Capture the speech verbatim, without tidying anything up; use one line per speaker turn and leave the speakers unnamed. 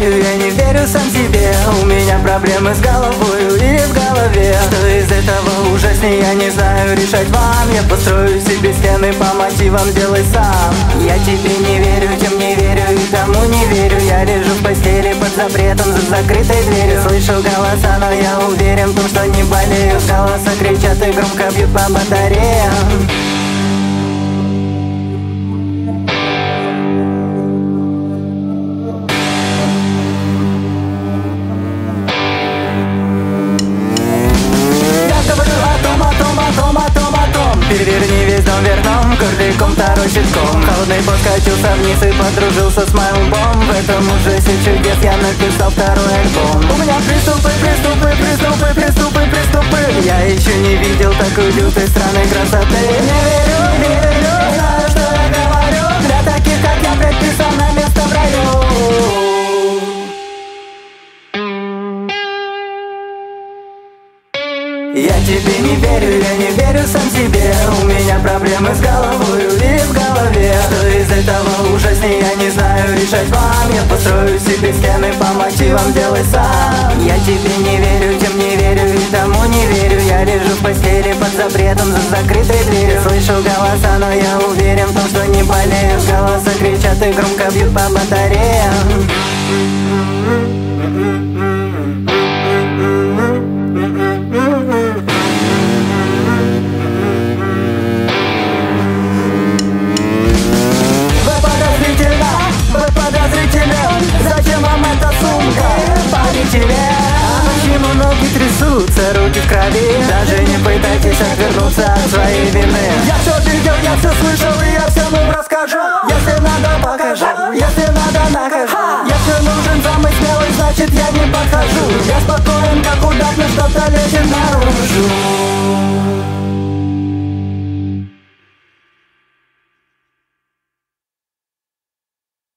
верю, я не верю сам себе. У меня проблемы с головой и в голове. Что из этого ужаснее, я не знаю, решать вам. Я построю себе стены по мотивам, делай сам. Я тебе не верю, тем не верю и тому не верю. Я лежу в постели под запретом, за закрытой дверью. Слышу голоса, но я уверен в том, что не болею. Голоса кричат и громко бьют по батареям. Переверни весь дом вверх дном, курдиком второй щитком. Холодный пот катился вниз и подружился с моим лбом. В этом ужасе чудес я написал второй альбом. У меня приступы, приступы, приступы, приступы, приступы. Я еще не видел такой лютой странной красоты. Не верю, не верю, знаю, что я говорю. Для таких, как я, предписано место в раю. Я тебе не верю, я не верю сам себе. У меня проблемы с головой и в голове. Что из этого ужаснее, я не знаю, решать вам. Я построю себе стены по мотивам, делай сам. Я тебе не верю, тем не верю и тому не верю. Я лежу в постели под запретом, за закрытой дверью. Слышу голоса, но я уверен в том, что не болею. Голоса кричат и громко бьют по батареям. Зачем вам эта сумка? Полетели. А почему ноги трясутся, руки в крови? Даже не пытайтесь отвернуться от своей вины. Я все видел, я все слышал и я всем им расскажу. Если надо, покажу, если надо, накажу. Если нужен самый смелый, значит я не подхожу. Я спокоен, как удачно что-то лезет наружу.